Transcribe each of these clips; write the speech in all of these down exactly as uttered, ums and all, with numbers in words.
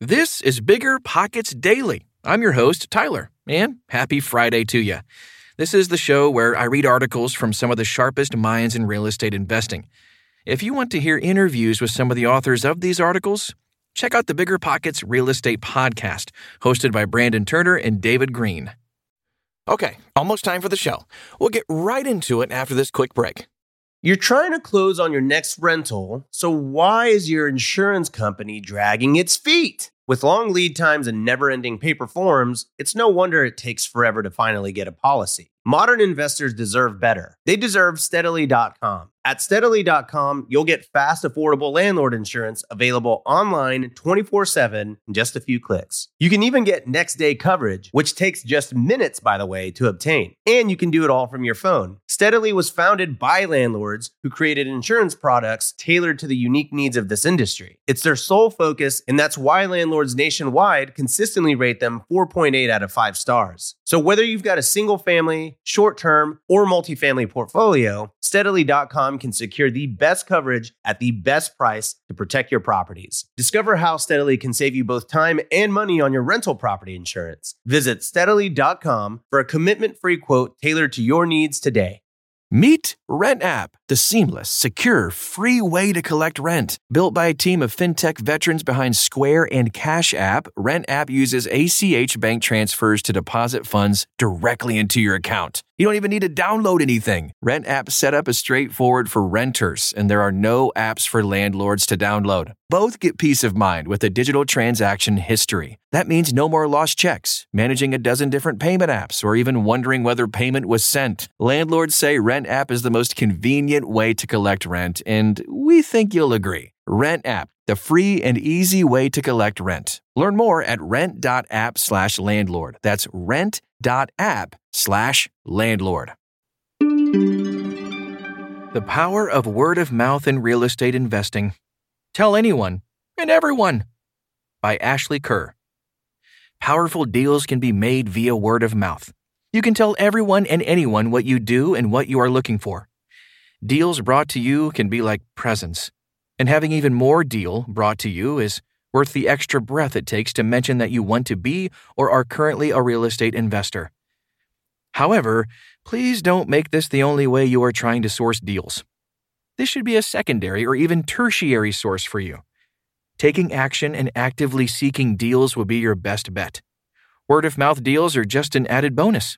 This is Bigger Pockets Daily. I'm your host, Tyler, and happy Friday to you. This is the show where I read articles from some of the sharpest minds in real estate investing. If you want to hear interviews with some of the authors of these articles, check out the Bigger Pockets Real Estate Podcast, hosted by Brandon Turner and David Green. Okay, almost time for the show. We'll get right into it after this quick break. You're trying to close on your next rental, so why is your insurance company dragging its feet? With long lead times and never-ending paper forms, it's no wonder it takes forever to finally get a policy. Modern investors deserve better. They deserve Steadily dot com. At Steadily dot com, you'll get fast, affordable landlord insurance available online twenty-four seven in just a few clicks. You can even get next-day coverage, which takes just minutes, by the way, to obtain. And you can do it all from your phone. Steadily was founded by landlords who created insurance products tailored to the unique needs of this industry. It's their sole focus, and that's why landlords nationwide consistently rate them four point eight out of five stars. So whether you've got a single-family, short-term, or multifamily portfolio, Steadily dot com can secure the best coverage at the best price to protect your properties. Discover how Steadily can save you both time and money on your rental property insurance. Visit Steadily dot com for a commitment-free quote tailored to your needs today. Meet RentApp, the seamless, secure, free way to collect rent. Built by a team of fintech veterans behind Square and Cash App, RentApp uses A C H bank transfers to deposit funds directly into your account. You don't even need to download anything. RentApp setup is straightforward for renters, and there are no apps for landlords to download. Both get peace of mind with a digital transaction history. That means no more lost checks, managing a dozen different payment apps, or even wondering whether payment was sent. Landlords say RentApp is the most convenient way to collect rent, and we think you'll agree. RentApp, the free and easy way to collect rent. Learn more at rent.app slash landlord. That's rent.app slash landlord. The power of word of mouth in real estate investing. Tell anyone and everyone. By Ashley Kerr. Powerful deals can be made via word of mouth. You can tell everyone and anyone what you do and what you are looking for. Deals brought to you can be like presents. And having even more deal brought to you is worth the extra breath it takes to mention that you want to be or are currently a real estate investor. However, please don't make this the only way you are trying to source deals. This should be a secondary or even tertiary source for you. Taking action and actively seeking deals will be your best bet. Word-of-mouth deals are just an added bonus.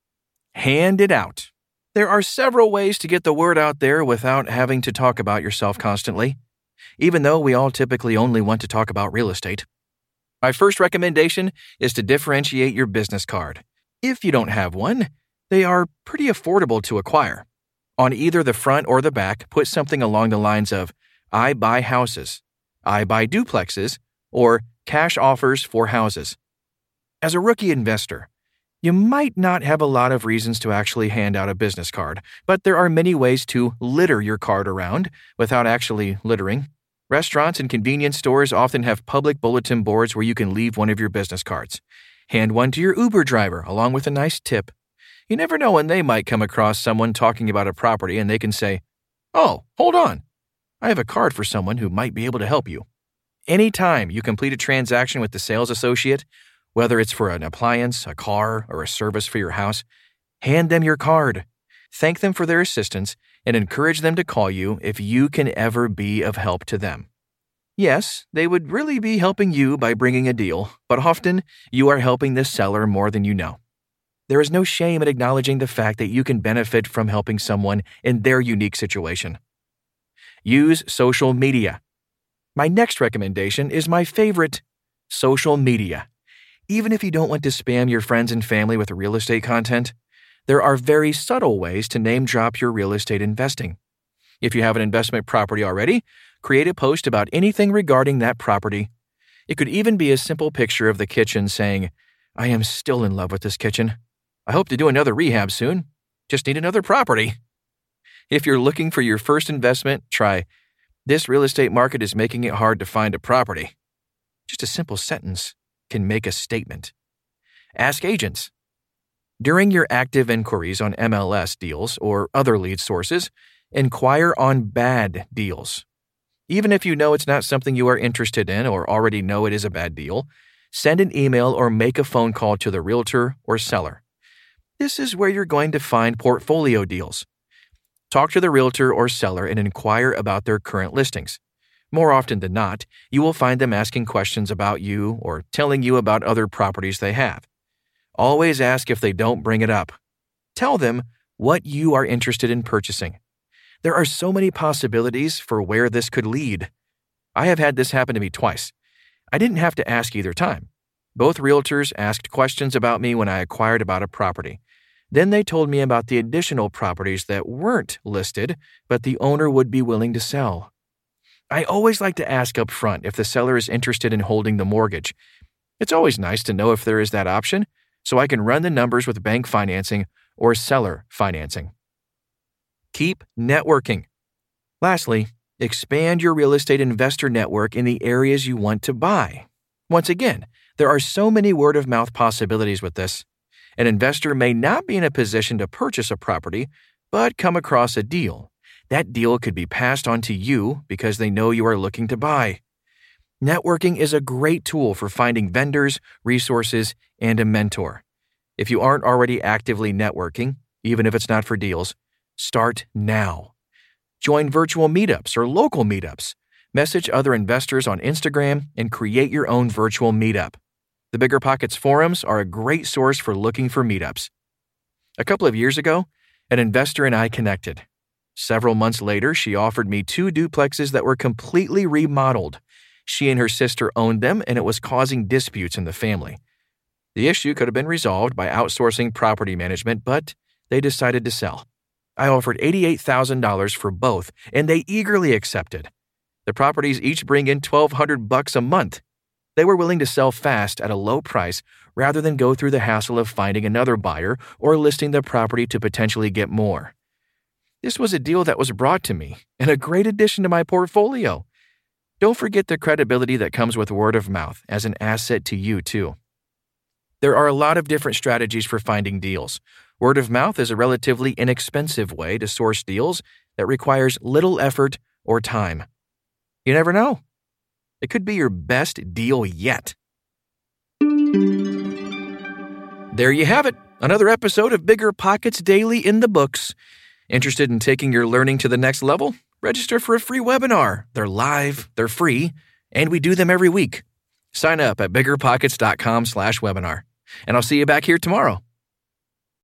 Hand it out. There are several ways to get the word out there without having to talk about yourself constantly, even though we all typically only want to talk about real estate. My first recommendation is to differentiate your business card. If you don't have one, they are pretty affordable to acquire. On either the front or the back, put something along the lines of, I buy houses, I buy duplexes, or cash offers for houses. As a rookie investor, you might not have a lot of reasons to actually hand out a business card, but there are many ways to litter your card around without actually littering. Restaurants and convenience stores often have public bulletin boards where you can leave one of your business cards. Hand one to your Uber driver along with a nice tip. You never know when they might come across someone talking about a property and they can say, "Oh, hold on. I have a card for someone who might be able to help you." Anytime you complete a transaction with the sales associate, whether it's for an appliance, a car, or a service for your house, hand them your card. Thank them for their assistance and encourage them to call you if you can ever be of help to them. Yes, they would really be helping you by bringing a deal, but often you are helping the seller more than you know. There is no shame in acknowledging the fact that you can benefit from helping someone in their unique situation. Use social media. My next recommendation is my favorite, social media. Even if you don't want to spam your friends and family with real estate content, there are very subtle ways to name drop your real estate investing. If you have an investment property already, create a post about anything regarding that property. It could even be a simple picture of the kitchen saying, "I am still in love with this kitchen. I hope to do another rehab soon. Just need another property." If you're looking for your first investment, try, "This real estate market is making it hard to find a property." Just a simple sentence can make a statement. Ask agents. During your active inquiries on M L S deals or other lead sources, inquire on bad deals. Even if you know it's not something you are interested in or already know it is a bad deal, send an email or make a phone call to the realtor or seller. This is where you're going to find portfolio deals. Talk to the realtor or seller and inquire about their current listings. More often than not, you will find them asking questions about you or telling you about other properties they have. Always ask if they don't bring it up. Tell them what you are interested in purchasing. There are so many possibilities for where this could lead. I have had this happen to me twice. I didn't have to ask either time. Both realtors asked questions about me when I acquired about a property. Then they told me about the additional properties that weren't listed, but the owner would be willing to sell. I always like to ask up front if the seller is interested in holding the mortgage. It's always nice to know if there is that option, so I can run the numbers with bank financing or seller financing. Keep networking. Lastly, expand your real estate investor network in the areas you want to buy. Once again, there are so many word-of-mouth possibilities with this. An investor may not be in a position to purchase a property, but come across a deal. That deal could be passed on to you because they know you are looking to buy. Networking is a great tool for finding vendors, resources, and a mentor. If you aren't already actively networking, even if it's not for deals, start now. Join virtual meetups or local meetups. Message other investors on Instagram and create your own virtual meetup. The BiggerPockets forums are a great source for looking for meetups. A couple of years ago, an investor and I connected. Several months later, she offered me two duplexes that were completely remodeled. She and her sister owned them, and it was causing disputes in the family. The issue could have been resolved by outsourcing property management, but they decided to sell. I offered eighty-eight thousand dollars for both, and they eagerly accepted. The properties each bring in twelve hundred bucks a month. They were willing to sell fast at a low price rather than go through the hassle of finding another buyer or listing the property to potentially get more. This was a deal that was brought to me and a great addition to my portfolio. Don't forget the credibility that comes with word of mouth as an asset to you, too. There are a lot of different strategies for finding deals. Word of mouth is a relatively inexpensive way to source deals that requires little effort or time. You never know. It could be your best deal yet. There you have it. Another episode of BiggerPockets Daily in the books. Interested in taking your learning to the next level? Register for a free webinar. They're live, they're free, and we do them every week. Sign up at biggerpockets.com slash webinar. And I'll see you back here tomorrow.